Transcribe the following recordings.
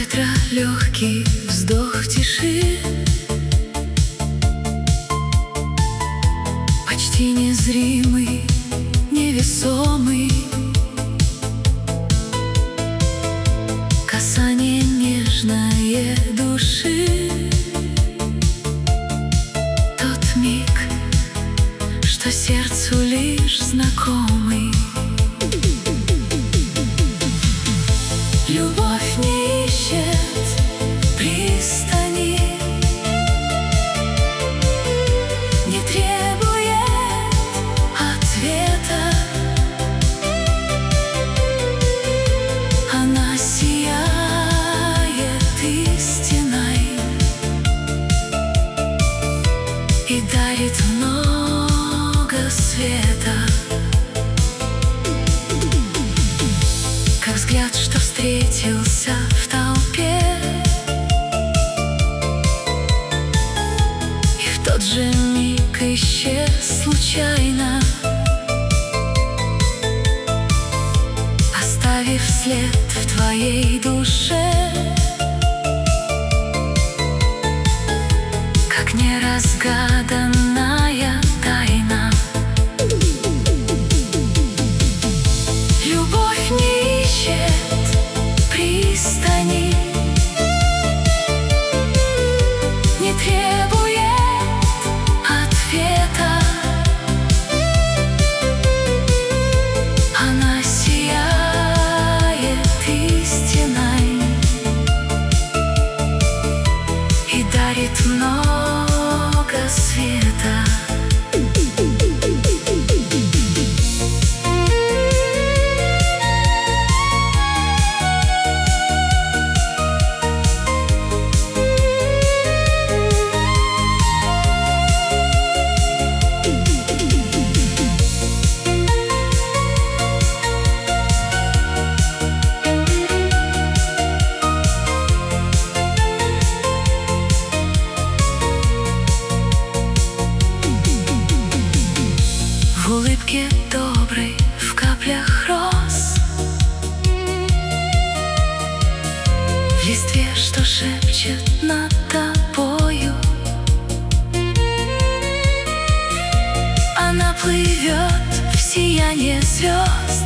ветра легкий вздох в тиши, почти незримый, невесомый, касание нежное души. Тот миг, что сердцу лишь знакомый. Любовь не ищет пристани, не требует ответа. Она сияет истиной и дарит много света. Как взгляд, что встретился в толпе, и в тот же миг исчез случайно, оставив след в твоей душе. Как неразгаданная тайна. Любовь не ищет пристани, не требует ответа. Она сияет истиной и дарит много света. В улыбке доброй, в каплях роз, в листве, что шепчет над тобою. Она плывет в сияние звезд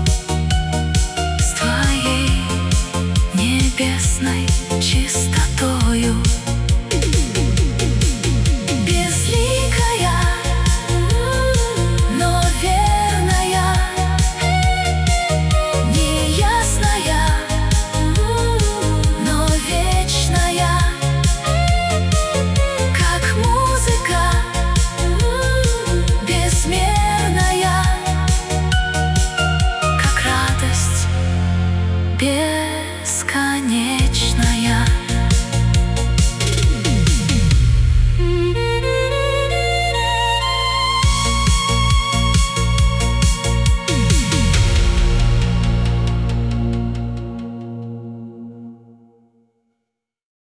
с твоей небесной чистотой.